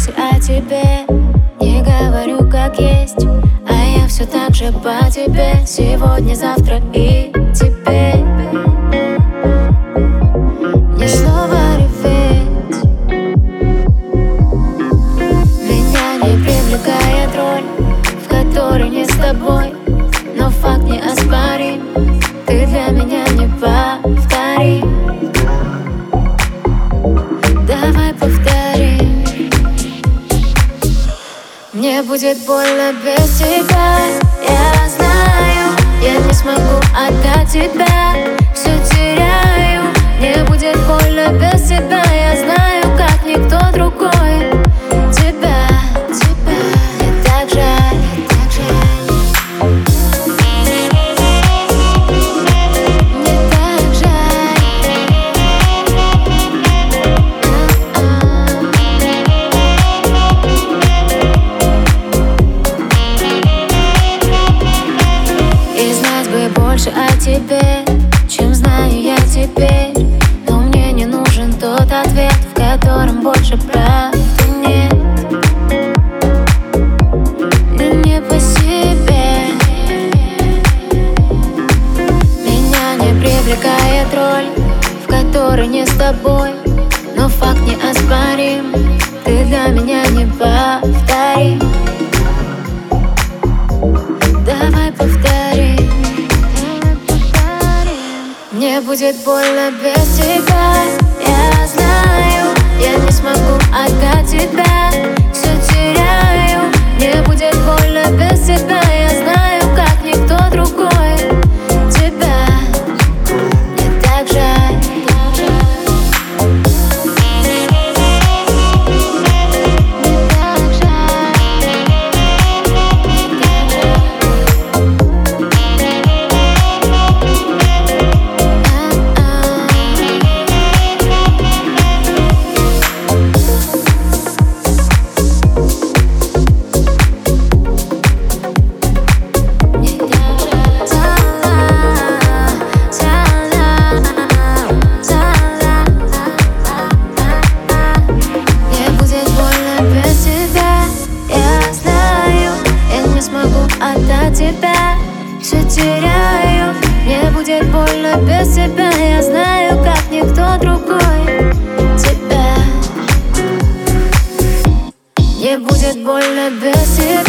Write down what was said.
мысль о тебе. Не говорю как есть, а я все так же по тебе. Сегодня, завтра и теперь. Мне снова реветь. Меня не привлекает роль, в которой не с тобой. Но факт неоспорим, ты для меня не повторим. Давай повторим. Мне будет больно без тебя, я знаю. Я не смогу отдать тебя, все теряю. Мне будет больно без тебя, я знаю, как никто другой. Тебя, мне так жаль, так жаль. Мне так жаль. И знать бы больше о тебе, чем знаю я теперь. Но мне не нужен тот ответ, в котором больше правды нет. Мне не по себе. Меня не привлекает роль, в которой не с тобой. Но факт неоспорим, ты для меня не повторим. Давай повторим. Мне будет больно без тебя, я знаю. Я не смогу отдать тебя, все теряю. Мне будет больно без тебя, я знаю, как никто другой. Тебя, мне так жаль, так жаль. Мне так жаль, мне так жаль. Тебя все теряю. Мне будет больно без тебя, я знаю, как никто другой. Тебя. Мне будет больно без тебя.